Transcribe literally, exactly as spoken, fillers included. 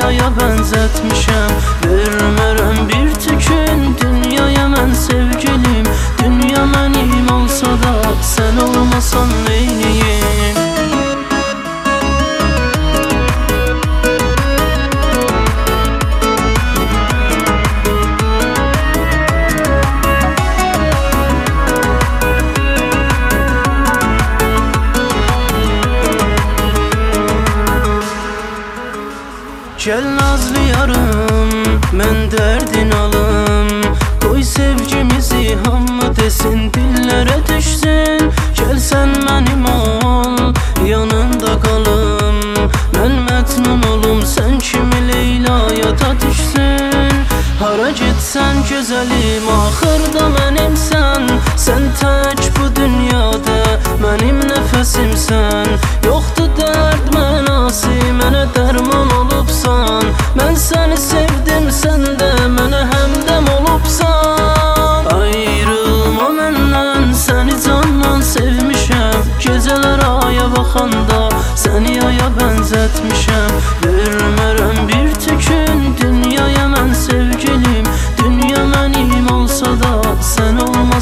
ayaya bənzətmişəm. Vermərəm bir tükün dünyaya mən sevgilim. Dünya mənim olsa da sən olmasan neyliyim? Gəl nazlı yarım, mən dərdin alım. Qoy sevgimizi hamı desin, dillərə düşsün. Gəl sən mənim ol, yanında qalım. Mən məcnun olum, sən kimi Leylaya da düşsün. Hara getsən gözəlim, axırda mənimsən. Sən tək bu dünyada mənim nəfəsimsən. Yoxdur dərd mənası, mənə dərman olubsan. Mən səni sevdim, sən də mənə həmdəm olubsan. Ayrılma məndən, səni candan sevmişəm. Gecələr aya baxanda səni aya bənzətmişəm. Vermərəm bir tükün dünyaya mən sevgilim. Dünya mənim olsa da sən olma